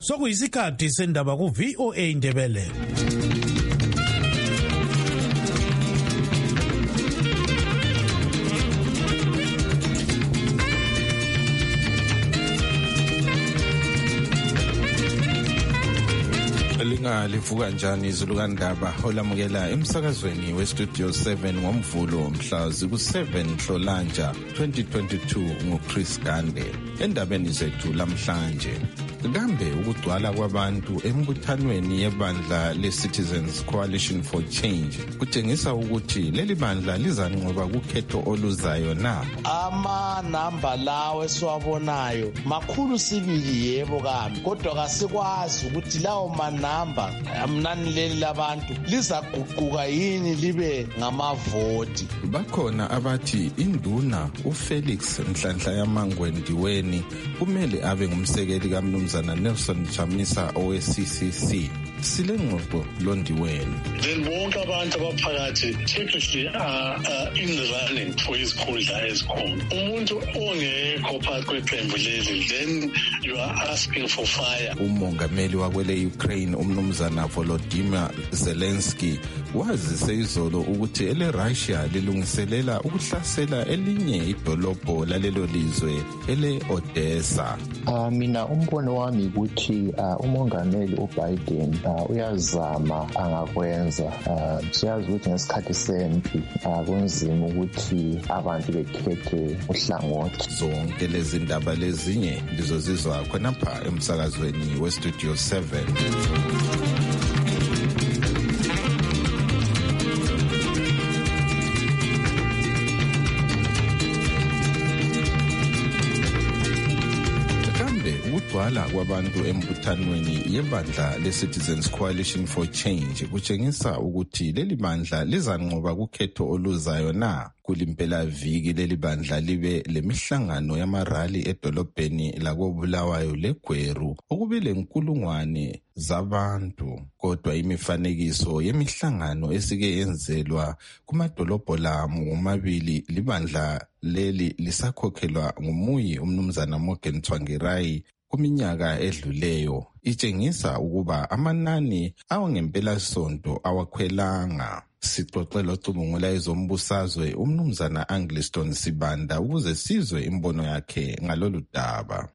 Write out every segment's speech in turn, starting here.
Sokuyisikhathi sendaba ku VOA Indebele. Livuka njani izulu kandaba olamukela emsakazweni westudio 7 ngoMvulo mhla ziku7 Nhlolanja 2022 nguChris Gande. Endabeni zethu lamhlanje, kambe ukugcwala kwabantu embuthanweni yebandla leCitizens Coalition for Change kutshengisa ukuthi leli bandla lizanqoba kukhetho oluzayo na? Amanamba lawo esiwabonayo makhulu sibili yebo kambe, kodwa kasikwazi ukuthi lawo manamba amnani leli labantu lizaguquka yini libe ngamavoti. Bakhona abathi induna uFelix Nhlanhla Yamangwendiweni kumele abe ngumsekeli kaMnumzana Nelson Chamisa oweCCC. Sile ngxoxo Londiweni. Then bonke abantu abaphakathi technically in the running for isikhundla esikhulu. Umuntu ongekho phakathi kweqembu leli, then you are asking for fire. Umongameli wakwele Ukraine uMnumzana Volodymyr Zelensky wazise izolo ukuthi eleRussia lilungiselela ukuhlasela elinye idolobho lalelo lizwe ele-Odessa. Mina umbono wami ukuthi umongameli uBiden uyazama angakwenza. Siyazi ukuthi ngesikhathi sempi kunzima ukuthi abantu bekhethe uhlangothi. Zonke lezi ndaba lezinye lizozizwa khonapha emsakazweni westudio 7. Ukugcwala kwabantu embuthanweni yebandla leCitizens Coalition for Change kutshengisa ukuthi leli bandla lizanqoba kukhetho oluzayo na? Kulimpela viki leli bandla libe lemihlangano yamarali edolobheni lakoBulawayo leGweru okube lenkulungwane zabantu, kodwa imifanekiso yemihlangano esike yenzelwa kumadolobho la ngomabili libandla leli lisakhokhelwa ngumuyi uMnumzana Morgan Tsvangirai kuminyaka edluleyo itshengisa ukuba amanani awangempela sonto awakhwelanga. Sixoxela ucubungula ezombusazwe uMnumzana Angliston Sibanda ukuze sizwe imbono yakhe ngalolu daba.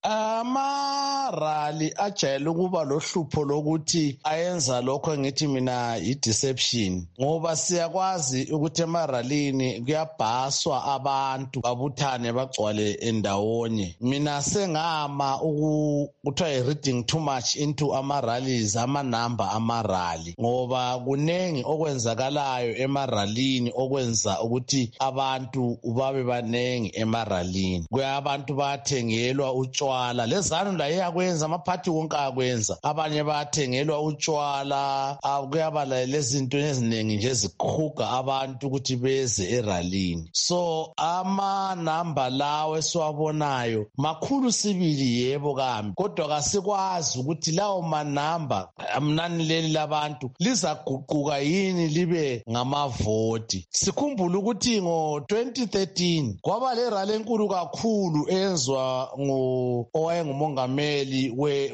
Amarali ajayele ukuba lohlupho lokuthi ayenza lokho engithi mina i-deception, ngoba siyakwazi ukuthi emaralini kuyabhaswa abantu babuthane bagcwale endawonye. Mina sengama kuthiwa i-reading too much into amarallies, amanamba amarali, ngoba kunengi okwenzakalayo emaralini okwenza ukuthi abantu babe banengi emaralini. Abantu bathengelwa utshwala, lezanu la iyakwenza, amaphathi wonke akwenza. Abanye bathengelwa utshwala, kuyaba lezinto eziningi nje ezikhuga abantu ukuthi beze eralini. So amanamba lawo esiwabonayo makhulu sibili yebo kambe, kodwa kasikwazi ukuthi lawo manamba amnani leli labantu lizaguquka yini libe ngamavoti. Sikhumbula ukuthi ngo-2013 kwaba le rally enkulu kakhulu eyenzwa owayengumongameli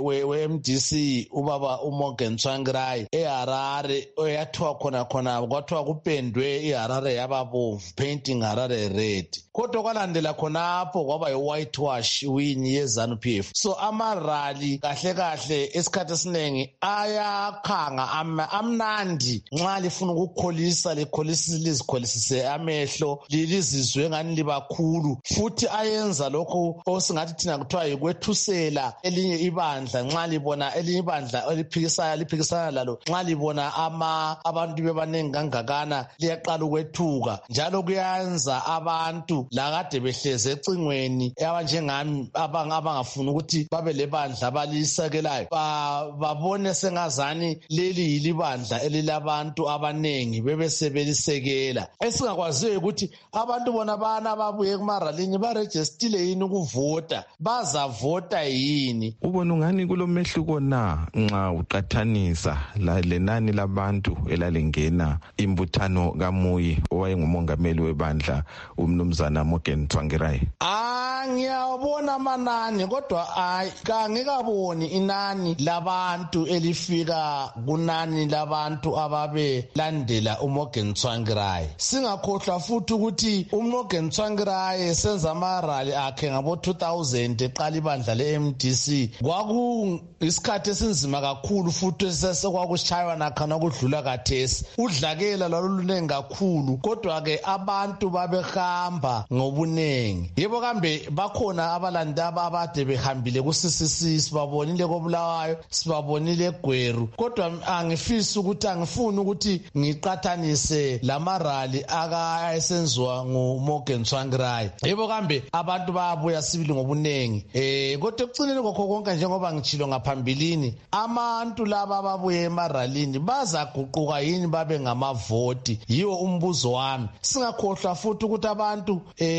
we-MDC ubaba uMorgan Tsvangirai eHarare, eyathiwa khona kwathiwa kupendwe iHarare yababomvu, painting Harare red. Kodwa kwalandela khonapho kwaba yi-whitewash win ye-ZANU-PF. So amarali kahle kahle esikhathi esiningi ayakhanga amnandi nxa lifuna ukukholisa lizikholisise amehlo lizizwe ngani libakhulu, futhi ayenza lokho osingathi thina kuthiwa yikwethusela elinye ibandla nxa libona elinye ibandla liphikisana lalo, nxa libona abantu bebanengi kangakana liyaqala ukwethuka. Njalo kuyenza abantu lakade behleze ecingweni abanjengami abangafuni ukuthi babe lebandla abalisekelayo babone sengazani leli yilibandla elilabantu abanengi bebesebelisekela. Esingakwaziyo ukuthi abantu bona bana babuye kumaralini barejistile yini ukuvota, bazavota yini. emaphandleni. Ubona ungani kulomehluko na nxa uqathanisa lenani labantu elalingena imbuthano kaMuyi owayengumongameli webandla umnumzana Morgan Tsvangirai? Ngiyabona amanani kodwa kangikaboni inani labantu elifika kunani labantu ababelandela uMorgan Tsvangirai. Singakhohlwa futhi ukuthi uMorgan Tsvangirai senza amarali akhe ngabo-2000 eqala ibandla le-MDC. Isikhathi esinzima kakhulu futhi sesekwakushaywa nakhona kudlula kathesi. Udlakela lwaluluningi kakhulu kodwa-ke abantu babehamba ngobuningi. Yebo kambe bakhona abalandaba abade behambile ku-CCC, sibabonile koBulawayo, sibabonile eGweru, kodwa angifuni ukuthi ngiqathanise lamarali esenziwa nguMorgan Tsvangirai. Yebo kambe abantu bayabuya sibili ngobunengi. Kodwa ekucineni kokho konke njengoba ngitshilo ngaphambilini, abantu laba ababuye emaralini bazaguquka yini babe ngamavoti? Yiwo umbuzo wami. Singakhohlwa futhi ukuthi abantu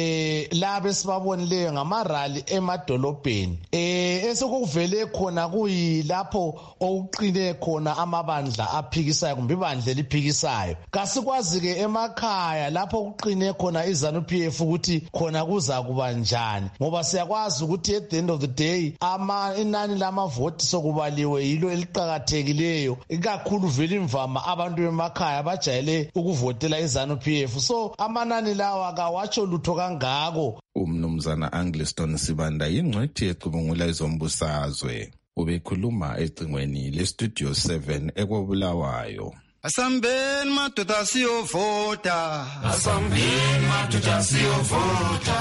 laba esibabonileyo ngamarali emadolobheni esekuvele khona kuyilapho okuqine khona amabandla aphikisayo kumbe ibandla eliphikisayo. Kasikwazi-ke emakhaya lapho kuqine khona iZANU-PF ukuthi khona kuza kuba njani, ngoba siyakwazi ukuthi at the end of the day inani lamavoti sokubaliwe yilo eliqakathekileyo, ikakhulu vele imvama abantu bemakhaya bajayele ukuvotela iZANU-PF, so amanani lawa kawatsho lutho kangako. Umnumzana Angliston Sibanda yingcwethi ecubungula izombusazwe, ubekhuluma ecingweni leStudio 7 eKobulawayo. Asambeni madoda siyovota, asambeni madoda siyovota,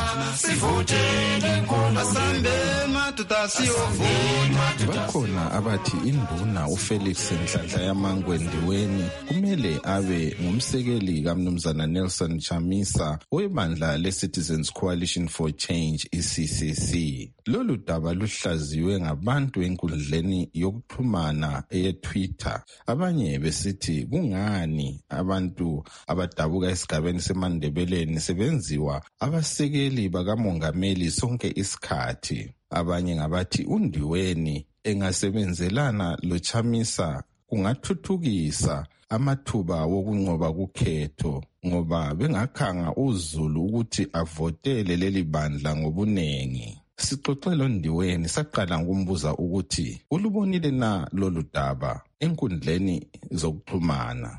sivotele inkomo. Asambeni madoda siyovota. Bakhona abathi induna uFelix Nhlanhla yaMangwendiweni kumele abe ngumsekeli kaMnumzana Nelson Chamisa webandla leCitizens Coalition for Change iCCC. Lolu daba luhlaziwe ngabantu enkundleni yokuxhumana eTwitter. Abanye besithi kungani abantu abadabuka esigabeni seMandebeleni sebenziwa abasekeli bakamongameli sonke isikhathi. Abanye ngabathi uNdiweni engasebenzelana loChamisa kungathuthukisa amathuba wokunqoba kukhetho, ngoba bengakhanga uZulu ukuthi avotele leli bandla ngobunengi. Sixoxelo Ndiweni saqala ngokumbuza ukuthi ulubonile na lolu daba enkundleni zokuxhumana.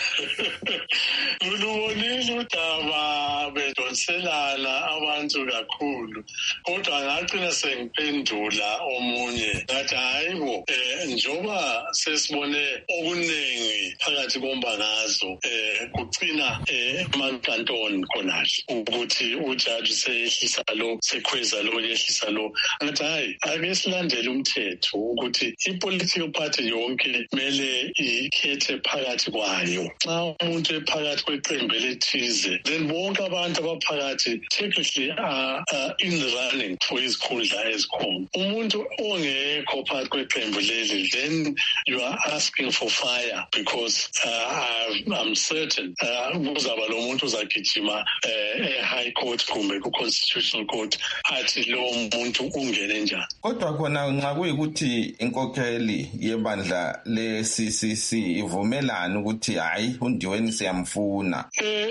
Ulubonile udaba bedonselana abantu kakhulu, kodwa ngagcina sengiphendula omunye ngathi hayibo, njoba sesibone okuningi phakathi kombangazwe kugcina emankantoni khonale ukuthi ujaji seyehlisa lo, sekhweza lo, yehlisa lo. Ngathi hayi, ake silandele umthetho ukuthi i-political party yonke mele ikhethe phakathi kwayo. Xa umuntu ephakathi kweqembu elithize, then bonke abantu abaphakathi technically are in the running for izikhundla ezikhona. Umuntu ongekho phakathi kweqembu leli, then you are asking for fire, because I'm certain kuzaba lo muntu uzagijima e-high court kumbe ku-constitutional court athi lo muntu ungene njani. Kodwa khona nxa kuyikuthi inkokheli yebandla le-CCC ivumelana ukuthi hayi uNdiweni siyamfuna,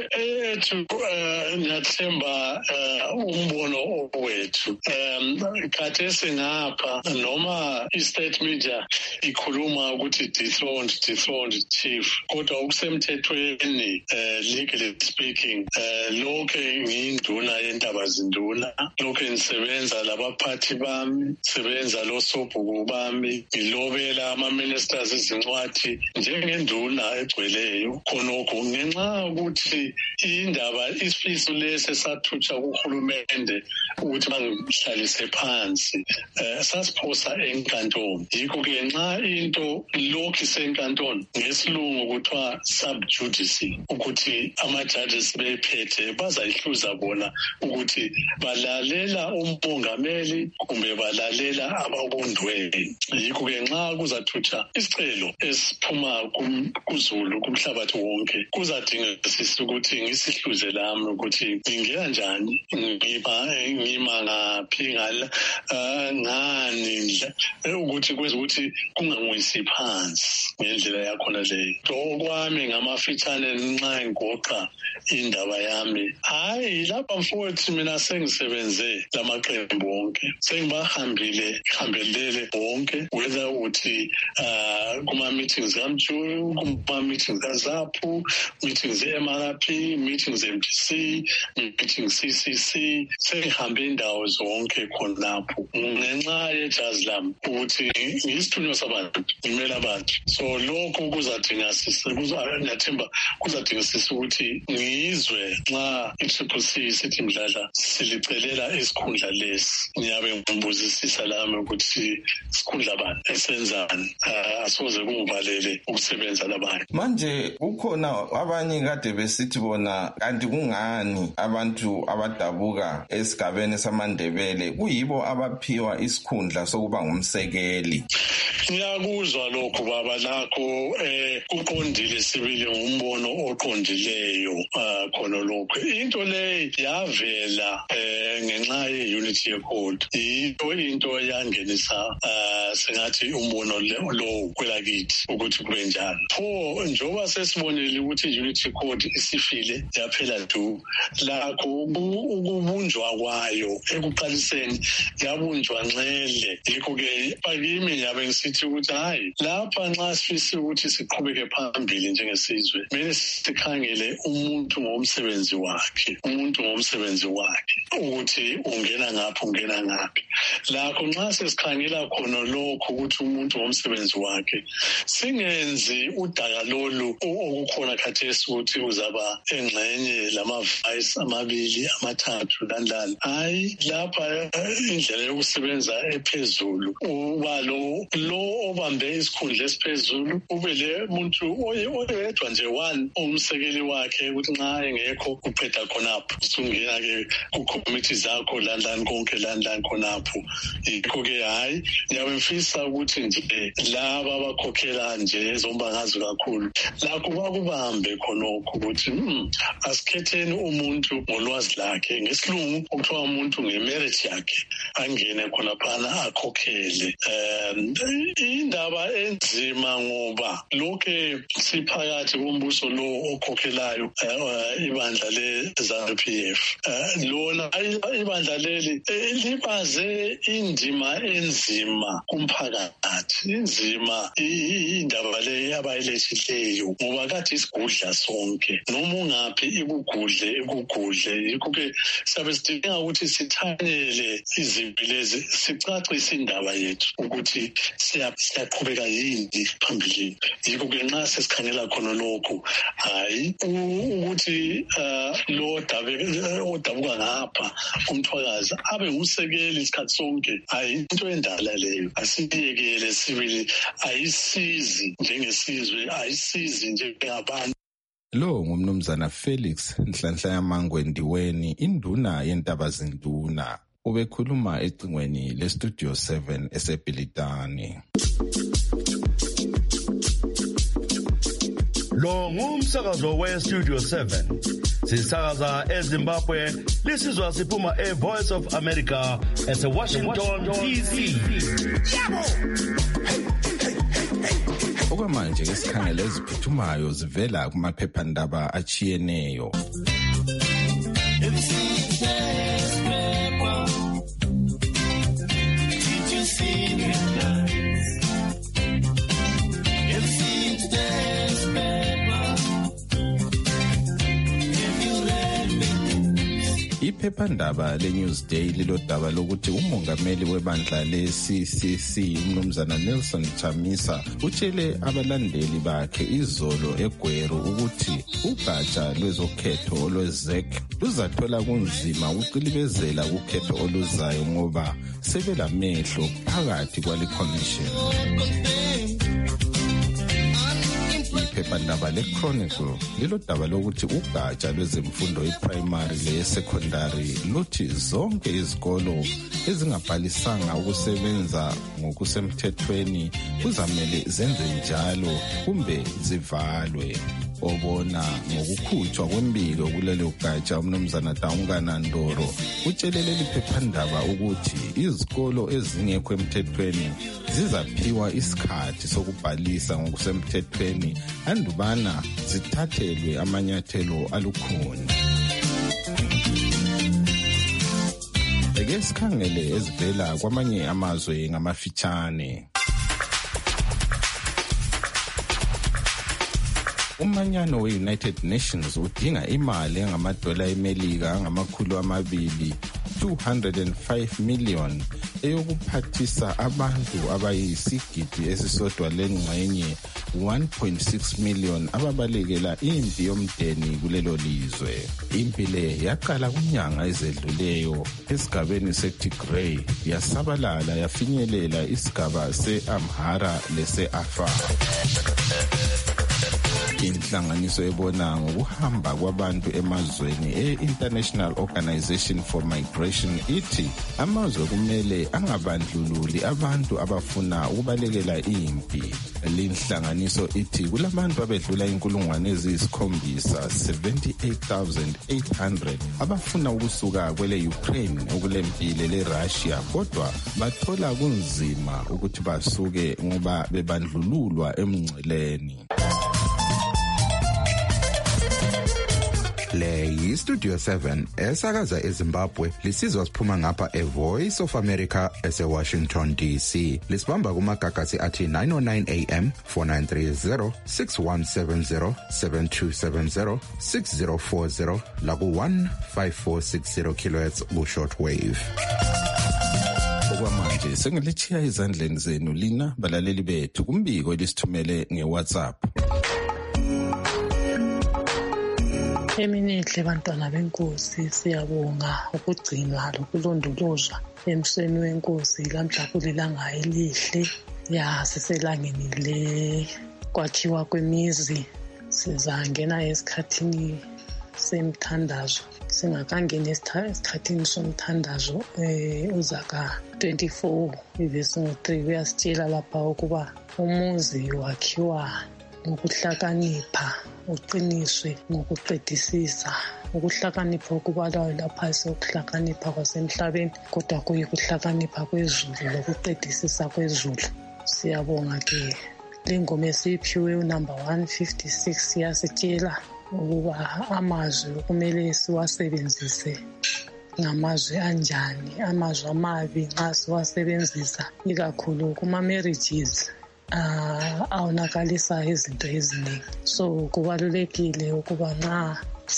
ngiyathemba umbono wethu khathesi ngapha noma i-state media ikhuluma ukuthi dethroned chief, kodwa okusemthethweni legally speaking lokhe ngiyinduna yentaba zinduna, lokhe ngisebenza labaphathi bami, sebenza losobhuku bami, ngilobela ama-ministers izincwadi njengenduna egcweleyo. Khonokho ngenxa ukuthi indaba isifiso lesi sathutsha kuhulumende ukuthi bangihlalise phansi, sasiphosa enkantolo. Yikho-ke nxa into lokhu isenkantolo, ngesilungu kuthiwa sub-judice, ukuthi ama-judges bephethe bazayihluza bona ukuthi balalela umongameli kumbe balalela abakondweni. Yikho-ke nxa kuzathutsha isicelo esiphuma kuZulu kumhlabathi wonke, kuzadinga ukuthi ngisihluze lami ukuthi ukuthi ngingena njani ngima ngaphi ngani ukuthi kwenza ukuthi kungangwisi phansi ngendlela yakhona leyo. Okwami ngamafitshane nxa ngigoqa indaba yami, hayi lapha mfowethu mina sengisebenze lamaqembu wonke, hambelele wonke, whether ukuthi kuma-meetings kaMjulu, kuma-meetings kaZAPU, meetings e-MRP, meetings MDC, meetings CCC, sengihambe indawo zonke khonapho ngenxa yejazi lami ukuthi ngiyisithunywa sabantu, ngimele abantu. So lokho ngiyathemba kuzadingisisa ukuthi ngizwe nxa i-CCC sithi mdlala silicelela isikhundla lesi, ngiyabe ngibuzisisa lami ukuthi isikhundla bani esenzani, asoze kungivalele ukusebenza labanye. Manje kukhona abanye kade besithi bona kanti kungani abantu abadabuka esigabeni samaNdebele kuyibo abaphiwa isikhundla sokuba ngumsekeli. Ngiyakuzwa lokho baba, lakho kuqondile sibili, ngumbono oqondileyo khona lokho. Into le yavela ngenxa ye-unity ye-code, into yangenisa sengathi umbono lo kwelakithi ukuthi kube njalo. Pho njengoba sesibonile ukuthi i-unity code isifile yaphela du, lakho ukubunjwa kwayo ekuqaliseni yabunjwa nxele. Yikho-ke bakimi ngiyabe ngisithi ukuthi hayi, lapha nxa sifisa ukuthi siqhubeke phambili njengesizwe, kumele sikhangele umuntu ngomsebenzi wakhe, ukuthi ungena ngaphi. Lakho nxa sesikhangela khona lokho ukuthi umuntu ngomsebenzi wakhe, singenzi udaka lolu okukhona khathesi ukuthi uzaba engxenye lama-vice amabili amathathu landlala. Hayi, lapha indlela yokusebenza ephezulu, uba lo obambe isikhundla esiphezulu ube le muntu oyedwa nje one ongumsekeli wakhe, ukuthi nxa engekho uqeda khonapho, usungena-ke ku-committee zakho landlani konke landlani khonapho. Yikho-ke hayi, ngiyabe ngifisa ukuthi nje laba abakhokhela nje ezombangazi kakhulu lakho bakubambe khonokho ukuthi asikhetheni umuntu ngolwazi lakhe, ngesilungu okuthiwa umuntu ngemerit yakhe, angene khonaphana akhokhele. Indaba enzima ngoba lokhe siphakathi kombuso lo okhokhelayo ibandla le-ZANU-PF. Lona ibandla leli libaze indima enzima kumphakathi, inzima indaba le abayilethileyo, ngoba kade isigudla sonke, noma ungaphi ikugudle. Yikho-ke siyabe sidinga ukuthi sithanyele izibi lezi, sicacise indaba yethu ukuthi siyaqhubeka yini phambili. Yikho-ke nxa sesikhangela khona lokho, hayi ukuthi lo odabuka ngapha umthwakazi abe ngumsekeli isikhathi sonke, hayi into endala leyo. Asiyekele sibili, ayisizi njengesizwe, ayisizi njengabantu. Lo ngumnumzana Felix Nhlanhla Yamangwendiweni, induna yentabazinduna, ubekhuluma ecingweni le-Studio 7 eseBhilitani. Lo ngumsakazo we-Studio 7. Sisakaza eZimbabwe, lisizwa siphuma e-Voice of America ese-Washington DC. Okwamanje ke sikhangele eziphuthumayo zivela kumaphephandaba achiyeneyo. Iphephandaba le-Newsday lilodaba lokuthi umongameli webandla le-CCC umnumzana Nelson Chamisa utshele abalandeli bakhe izolo eGweru ukuthi ugatsha lwezokhetho olwe-ZEC luzathola kunzima ukuqilibezela ukhetho oluzayo ngoba sebelamehlo phakathi kwale commission. iphephandaba le-Chronicle lilodaba lokuthi ugatsha lwezemfundo iprimary leye-secondary luthi zonke izikolo ezingabhalisanga ukusebenza ngokusemthethweni kuzamele zenze njalo kumbe zivalwe. Obona ngokukhutshwa kwembiko kulelo gatsha umnumzana Daungana Ndoro utshelele liphephandaba ukuthi izikolo ezingekho emthethweni zizaphiwa isikhathi sokubhalisa ngokusemthethweni andubana zithathelwe amanyathelo alukhuni. Ake sikhangele ezivela kwamanye amazwe ngamafitshane. Umanyano we-United Nations udinga imali engamadola eMelika $205 million eyokuphathisa abantu abayisigidi esisodwa lengxenye 1.6 million ababalekela impi yomdeni kulelo lizwe. Impi le yaqala kunyanga ezedluleyo esigabeni seTigray yasabalala yafinyelela isigaba se-Amhara lese-Afar. Inhlanganiso ebona ngokuhamba kwabantu emazweni e-International Organization for Migration ithi amazwe kumele angabandlululi abantu abafuna ukubalekela impi. Linhlanganiso ithi kulabantu abedlula 78,800 abafuna ukusuka kwele Ukraine okulempile le-Russia kodwa bathola kunzima ukuthi basuke ngoba bebandlululwa emngceleni. Le yi-Studio 7 esakaza eZimbabwe lisizwa siphuma ngapha eVoice of America ese-Washington DC. Lisibamba kumagagasi athi 909 AM, 4930, 6170, 7270, 6040 laku-15460 kHz ku-shortwave. Okwamanje sengilitshiya ezandleni zenu lina balaleli bethu kumbiko elisithumele ngeWhatsApp. Eminenhle bantwana benkosi, siyabonga ukugcinwa lokulondolozwa emsweni wenkosi lamhla kulilanga elihle siselangeni le kwakhiwa kwemizi. Sizangena esikhathini semthandazo, singakangena esikhathini somthandazo uZaka 24 ivesi 3 uyasitshela lapha ukuba umuzi wakhiwa ngokuhlakanipha, uqiniswe ngokuqedisisa. Ukuhlakanipha okubalwayo lapha ukuhlakanipha kwasemhlabeni kodwa kuyikuhlakanipha kwezulu lokuqedisisa kwezulu. Siyabonga ke lengoma esiphiwe unumber 156 yasitshela ukuba amazwi kumele siwasebenzise ngamazwi anjani, amazwi amabi nxa siwasebenzisa ikakhulu kuma-marriages awunakalisa izinto eziningi. So kubalulekile ukuba nxa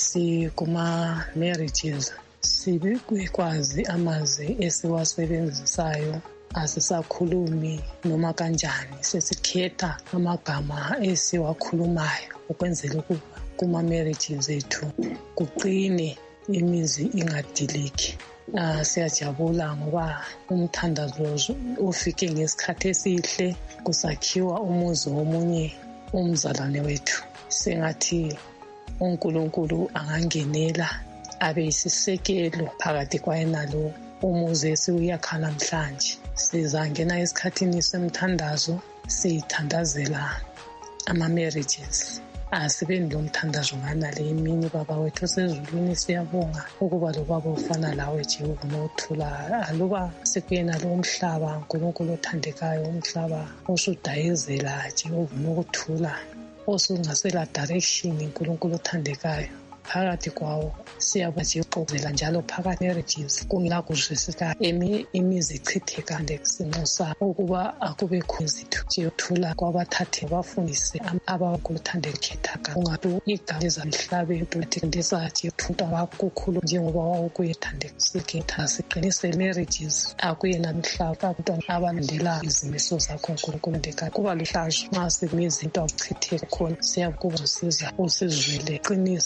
sikuma-marriages sikwazi amazwi esiwasebenzisayo, asisakhulumi noma kanjani, sesikhetha amagama esiwakhulumayo ukwenzela ukuba kuma-marriages ethu kuqine, imizi ingadiliki. Siyajabula ngoba umthandazo ufike ngesikhathi esihle, kusakhiwa umuzi womunye umzalwane wethu. Sengathi uNkulunkulu angangenela abe yisisekelo phakathi kwayenalo umuzi esiwuyakha namhlanje. Sizangena esikhathini semthandazo sithandazela ama-marriages. Asibeni lo mthandazo nganale imini baba wethu osezulwini, siyabonga ukuba lo baba ufana lawe Jehova nothula aluba sikuyena lo mhlaba uNkulunkulu othandekayo, umhlaba osudayezela Jehova nokuthula, osungasela direction uNkulunkulu othandekayo phakathi kwawo. Siyabajexozela njalo phakathi marriages kungela kuzwisisa imizi ichitheka ngesimo ukuba akube khonzithu Jehova kwabathathe bafundise abakuthanda ekhethaka ungathi igama ezamhlabe tuthindisa Jehova bakukhulu njengoba wawukuyethanda sikhetha siqinise marriages akuyena mhlaba abantwana abalandela izimiso zakho uNkulunkulu ndeka kuba lihlazo nxa simizi into akuchitheka khona. Siyakuba usiza usizwele qinise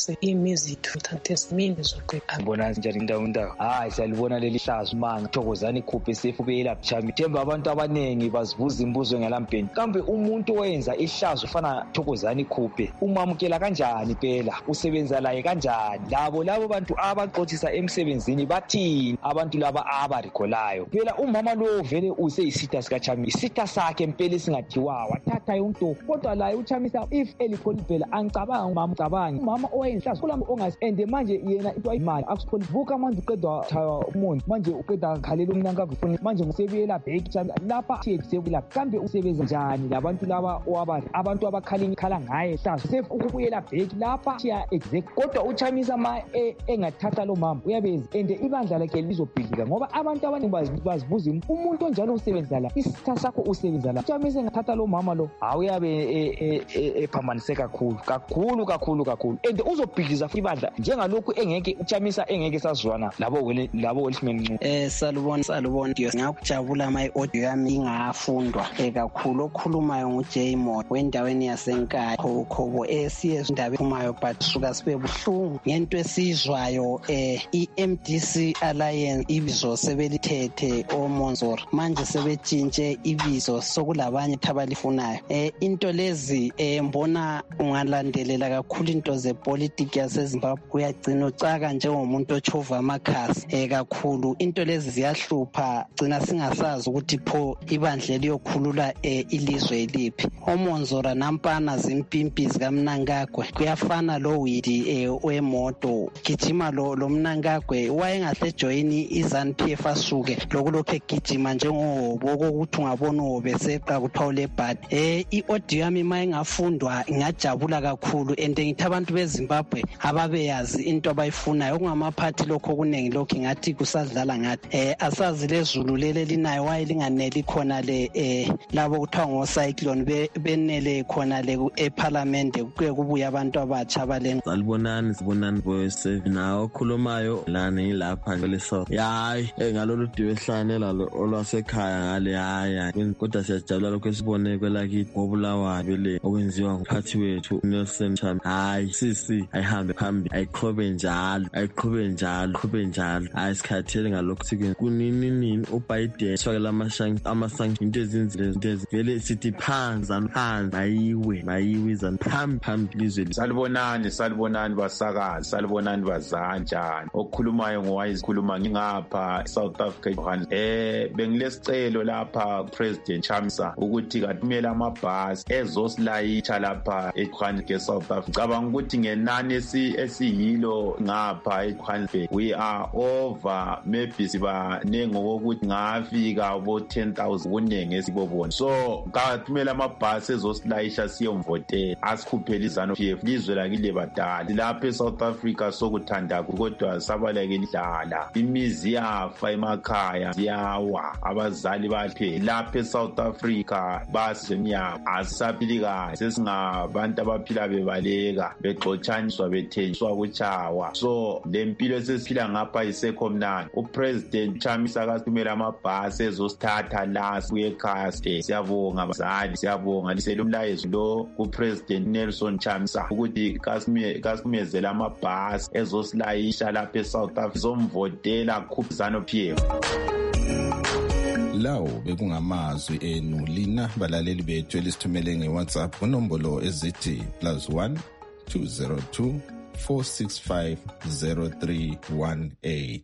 izithu ngithathe esimini zoqeda. Ngibona njani indawo hayi siyalibona leli hlazo manga Thokozani Khuphe sefubeyela buchami themba abantu abanengi bazibuza imbuzo ngalampeni kambe umuntu oyenza ihlazo ufana Thokozani Khuphe umamukela kanjani phela usebenza laye kanjani labo bantu abaxoxisa emsebenzini bathini abantu laba abarikolayo phela umama lo vele useyisita sikachami isita sakhe impela singathiwa wathatha yonke kodwa laye uchamisa if elikholi phela angicabanga umama oyenhlazo kulami ongasende manje yena into ayimali akusipholi vuka manje uqedwa thaya umuntu manje uqeda khalela umnyanka kufuna manje ngisebuyela back lapha siyebuyela kambe usebenza njani labantu laba abantu abakhala ngaye hlazo sefu ukubuyela back lapha siya exact kodwa uchamisa engathatha lo mama uyabeza ende ibandla lakhe lizobhidlika ngoba abantu abaningi bazibuza umuntu onjalo usebenza la isitha sakho usebenza la uchamisa engathatha lo mama lo awuyabe ephambanise kakhulu ende uzobhidliza futhi ibandla njengalokhu engeke uchamisa engeke sazwana labo welismen salubona ngiyakujabula audio yami ingafundwa kakhulu okhulumayo nguJaymo wendaweni yasenkaya khobo esiyezindaba ephumayo but suka sibe buhlungu ngento esizwayo iMDC Alliance ibizo sebelithethe oMonzora manje sebetshintshe ibizo sokulabanye abalifunayo into lezi mbona ungalandelela kakhulu into zepolitiki yaseZimbabwe uyagcina ucaka njengomuntu ochova amakhasi kakhulu into lezi ziyahlupha gcina singasazi ukuthi pho ibandla liyokhulula ilizwe eliphi oMonzora nampana zimpimpi zikaMnangagwe kuyafana lo widi wemoto gijima lo Mnangagwe wayengahle join iZANU-PF asuke lokulokho egijima njengohobo ukuthi ungabona obeseqa kuthiwa lebhad iaudio yami mayengafundwa ngajabula kakhulu ende ngithi abantu beZimbabwe ababeyazi into abayifunayo okungamaphathi lokho kunengi lokho ngathi kusadlala ngathi asazi lezulu lele linayo wayelinganeli khona le labo kuthiwa ngocyclone benele khona le eParliament kuye kubuya abantu abatsha baleni sibonani boyise nawo okhulumayo lana ilapha leso hayi ngalolu diwehlane lalo olwasekhaya ngale hayi kodwa siyajabula lokho esibone kwelakithi ngobulawayo le okwenziwa nguphathi wethu Nelson Chamisa hayi sisi ayihambe phambili ayiqhubhe njalo ayisikhathele ngalokho sikwenza kunini uBiden swakela amasanction into ezinzile vele sithi phansi mayiwe phambili izwe salibonani basakazi salibonani bazanjani okhulumayo ngowayizikhuluma ngingapha South Africa bengilesicelo lapha President Chamisa ukuthi kathumele amabhasi ezosilayitha lapha eJohannesburg South Africa cabanga ukuthi ngenani esiyilo ngapha eJohannesburg we are over maybe siba nengokuthi ngafika bo 10,000 kunenge esibobona so kathumele amabhasi ezosilayitha siyomvotela asikhuphele iZANU-PF lizwe lakile badala lapha eSouth Africa sokuthanda kodwa sabaleke indlala imizi yafa emakhaya ziyawa abazali bakhe lapha eSouth Africa basemnyama asisaphili kahle sesingabantu abaphila bebaleka begxotshaniswa bethenjiswa kuchawa so lempilo esesiphila ngapha isekho mnandi uPresident Chamisa akathumela amabhasi ezosithatha la sibuye ekhaya siyabonga bazali siyabonga lisele umlayezo lo kuPresident Nelson Chamisa ukuthi kasimezela amabhasi ezosilayisha lapha eSouth Africa zomvotela khuphi ZANU-PF. Lawo bekungamazwi enu lina balaleli bethu elisithumele ngeWhatsApp kunombolo ezithi +1 202 465 0318.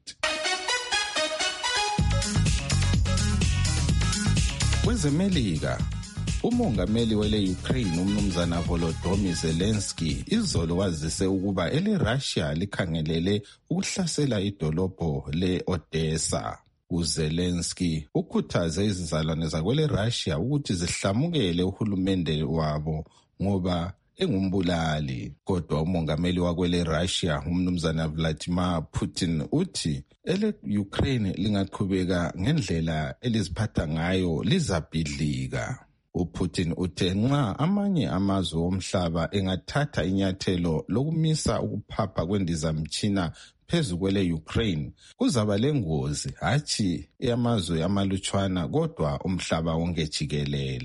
KwezeMelika umongameli wele-Ukraine umnumzana Volodymyr Zelensky izolo wazise ukuba ele-Russia likhangelele ukuhlasela idolobho le-Odessa. uZelensky ukhuthaze izizalwane zakwele-Russia ukuthi zihlamukele uhulumende wabo ngoba engumbulali. Kodwa umongameli wakwele-Russia umnumzana Vladimir Putin uthi ele-Ukraine lingaqhubeka ngendlela eliziphatha ngayo lizabhidlika. uPutin uthe nxa amanye amazwe omhlaba engathatha inyathelo lokumisa ukuphapha kwendizamtshina phezu kwele-Ukraine kuzaba lengozi hatshi eyamazwe amalutshwana kodwa umhlaba wonke jikelele.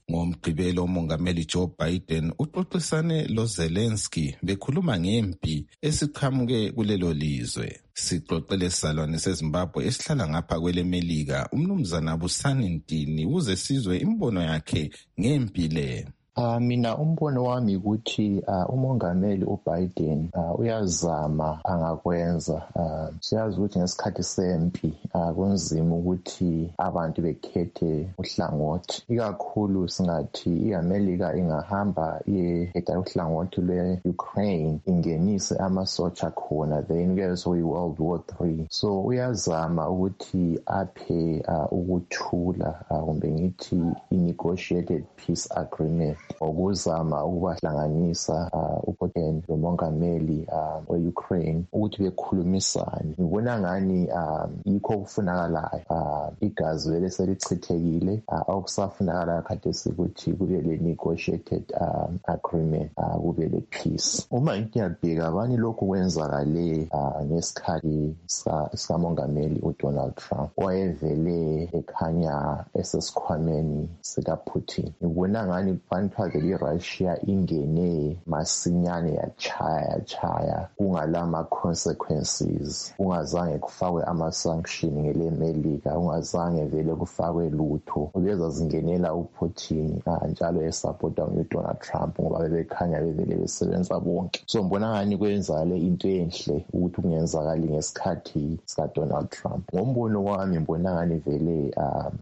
Ngomgqibelo umongameli Joe Biden uxoxisane loZelensky bekhuluma ngempi esiqhamuke kulelo lizwe. Sixoxele salwane seZimbabwe esihlala ngapha kwelemelika umnumzana Busani Ntini uze sizwe imbono yakhe ngempi le. Mina umbono wami ukuthi umongameli uBiden uyazama angakwenza. Siyazi ukuthi ngesikhathi sempi kunzima ukuthi abantu bekhethe uhlangothi. Ikakhulu singathi iAmelika ingahamba iyekhetha uhlangothi lwe-Ukraine ingenise amasotsha khona, then kuyezo i-World War III. So uyazama ukuthi aphe ukuthula kumbe ngithi i-negotiated peace agreement. Ukuzama ukubahlanganisa uPutin lomongameli we-Ukraine ukuthi bekhulumisane. Ngibona ngani yikho okufunakalayo. Igazi vele selichithekile, okusafunakalayo khathesi ukuthi kube le-negotiated agreement, kube le-peace. Uma ngiyabheka abanye lokhu kwenzakale ngesikhathi sikamongameli uDonald Trump wayevele ekhanya esesikhwameni sikaPutin. Ngibona ngani iRussia ingene masinyane yachaya kungalama consequences, kungazange kufakwe ama-sanction ngelemelika, kungazange vele kufakwe lutho. Ubeza zingenela uPutin njalo esupporta uDonald Trump ngoba bebekhanya bevele besebenza bonke. So ngibona ngani kwenzakale into enhle ukuthi kungenzakali ngesikhathi sikaDonald Trump. Ngombono wami ngibona ngani vele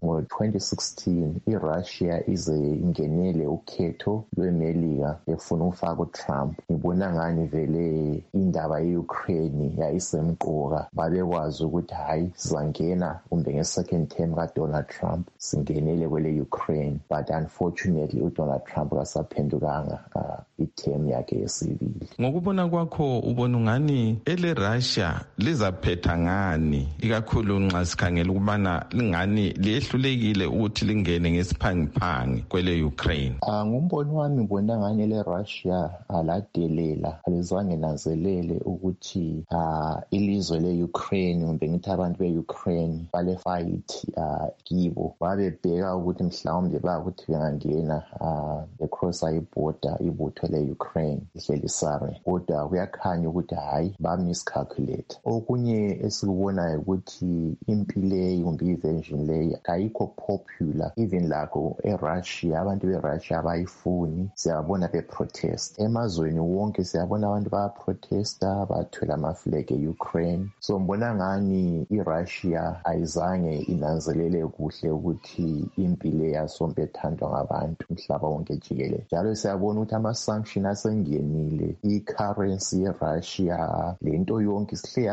ngo-2016 iRussia ize ingenele ukhetho lwemelika efuna ukufaka uTrump. Ngibona ngani vele indaba ye-Ukraine yayisemqoka, babekwazi ukuthi hayi sizangena kumbe nge-second term kaDonald Trump singenele kwele Ukraine, but unfortunately uDonald Trump kasaphendukanga i-term yakhe yesibili. Ngokubona kwakho ubona ngani ele-Russia lizaphetha ngani, ikakhulu nxa sikhangela ukubana lingani liyehlulekile ukuthi lingene ngesiphangiphangi kwele Ukraine? Ngumbono wami ngibona ngani le-Russia aladelela, alizange nanzelele ukuthi ilizwe le-Ukraine kumbe ngithi abantu be-Ukraine bale fight kibo. Babebheka ukuthi mhlawumbe bakuthi bengangena becrossa iborder ibutho le-Ukraine ihlelisare, kodwa kuyakhanya ukuthi hayi ba-miscalculate. Okunye esikubonayo ukuthi impi leyi kumbe i-invasion leyi kayikho popular, even lakho e-Russia abantu be-Russia abayifuni. Siyabona be-protest emazweni wonke, siyabona abantu bayaprotesta bathwela amaflag e-Ukraine. So ngibona ngani i-Russia ayizange inanzelele kuhle ukuthi impi le yasombe ethandwa ngabantu umhlaba wonke jikelele. Njalo siyabona ukuthi ama-sanction asengenile, i-currency ye-Russia lento yonke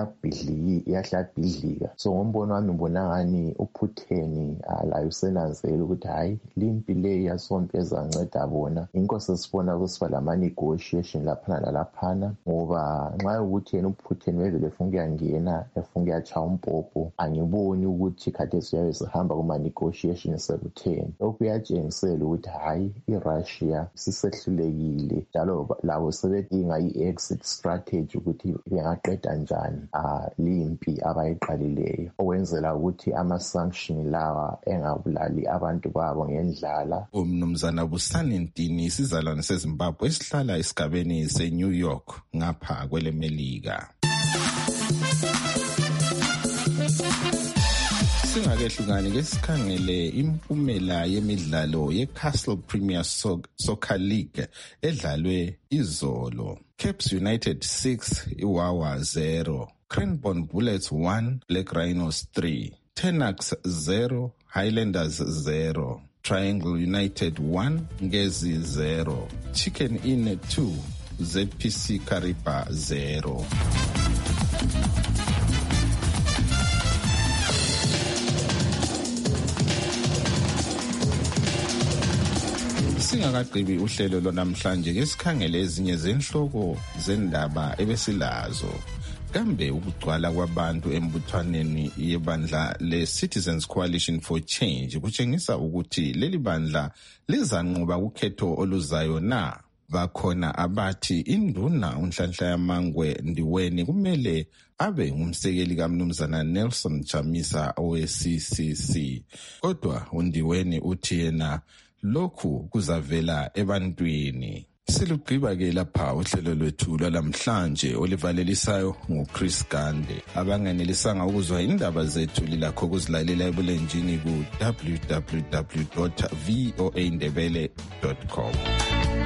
yahlabhidlika. So ngombono wami ngibona ngani uPutin layo usenanzelela ukuthi hayi limpi le yasombe ezanceda bona. Inkosi sesibona kusiba lama-negotiation laphana lalaphana, ngoba nxa ukuthi yena uPutin wevele efuna ukuyangena efuna ukuyatshaya umpopho, angiboni ukuthi khathesi uyabe sihamba kuma-negotiation sekutheni. Lokhu kuyatshengisela ukuthi hayi iRussia sisehlulekile, njalo labo sebedinga i-exit strategy ukuthi bengaqeda njani limpi abayiqalileyo, okwenzela ukuthi ama-sanction lawa engabulali abantu babo ngendlala. Umnumzana Busani Ntini isizalwane seZimbabwe esihlala esigabeni se-New York ngapha kwelemelika. Singakehlukani ke sikhangele impumela yemidlalo ye-Castle Premier Soccer League edlalwe izolo. Caps United 6, Iwawa 0, Cranbourne Bullets 1, Black Rhinos 3, Tenax 0, Highlanders 0, Triangle United 1, Ngezi 0, Chicken Inn 2, ZPC Kariba 0. Singakagqibi uhlelo lonamhlanje ke sikhangele ezinye zenhloko zendaba ebesilazo. Kambe ukugcwala kwabantu embuthwaneni yebandla le-Citizens Coalition for Change kutshengisa ukuthi leli bandla lizanqoba ukhetho oluzayo na? bakhona abathi induna uNhlanhla Yamangwe Ndiweni kumele abe ngumsekeli kaMnumzana Nelson Chamisa owe-CCC. Kodwa uNdiweni uthi yena lokhu kuzavela ebantwini. Silugqiba-ke lapha uhlelo lwethu lwalamhlanje olivalelisayo nguChris Gande. Abanganelisanga ukuzwa indaba zethu lilakho ukuzilalela ebulenjini ku www.voaindebele.com.